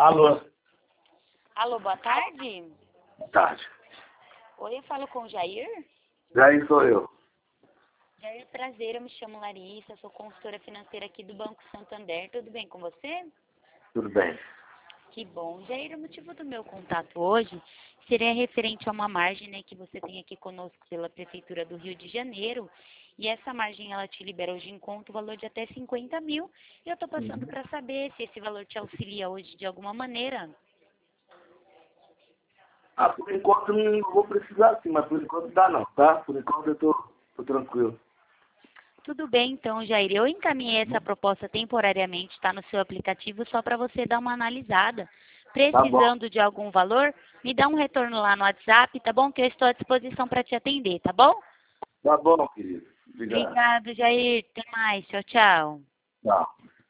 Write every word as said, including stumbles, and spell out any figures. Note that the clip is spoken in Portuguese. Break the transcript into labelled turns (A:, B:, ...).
A: Alô?
B: Alô, boa tarde.
A: Boa tarde.
B: Oi, eu falo com o Jair.
A: Jair sou eu.
B: Jair, prazer, eu me chamo Larissa, sou consultora financeira aqui do Banco Santander. Tudo bem com você?
A: Tudo bem.
B: Que bom. Jair, o motivo do meu contato hoje seria referente a uma margem, né, que você tem aqui conosco pela Prefeitura do Rio de Janeiro. E essa margem, ela te libera hoje em conta o valor de até cinquenta mil. E eu estou passando
A: Uhum.
B: para saber se esse valor te auxilia hoje de alguma maneira.
A: Ah, por enquanto não vou precisar sim, mas por enquanto dá não, tá? Por enquanto eu tô, tô tranquilo.
B: Tudo bem, então, Jair. Eu encaminhei essa proposta temporariamente, está no seu aplicativo, só para você dar uma analisada.
A: Tá bom.
B: Precisando de algum valor, me dá um retorno lá no WhatsApp, tá bom? Que eu estou à disposição para te atender, tá bom?
A: Tá bom, querido. Obrigado.
B: Obrigado, Jair. Até mais. Tchau, tchau.
A: Tchau.